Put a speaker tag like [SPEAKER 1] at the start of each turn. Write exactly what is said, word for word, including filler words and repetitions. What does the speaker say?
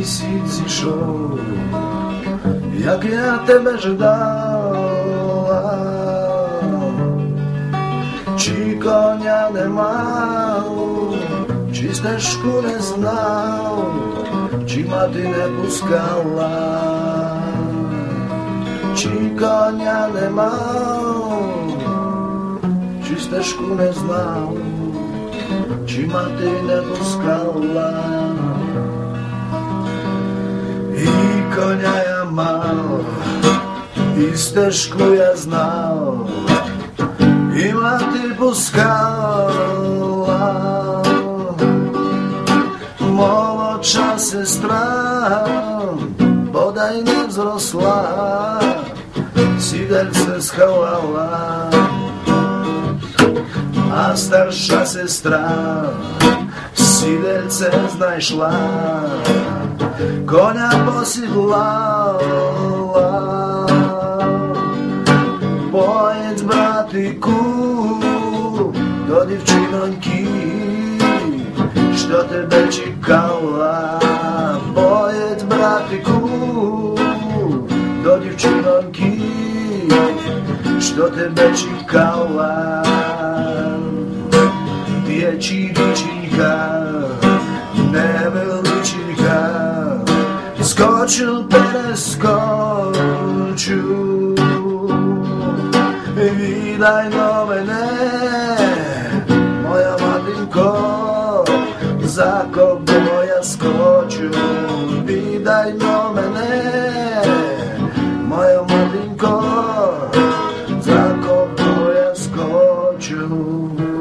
[SPEAKER 1] si zišol, jak ja tebe ždala. Či konia nemal, či stežku neznal, či ma ty nepускala. Či konia nemal, či stežku neznal, či ma ty nepускala. I konia ja mal, i stežku ja znal, i ma ty puskala. Moloča sestra, bodaj nevzrosla, sidelce schovala. A starša sestra sidelce znajšla, konia posidlala. Pojedz, bratiku, do divčinonky, što tebe čekala. Pojedz, bratiku, do divčinonky, što tebe čekala. Dječiničinka, neveličinka, skočil preskoču. Vidaj no mene, moja matinko, za kogo ja skoču. Vidaj no mene, moja matinko, za kogo ja skoču.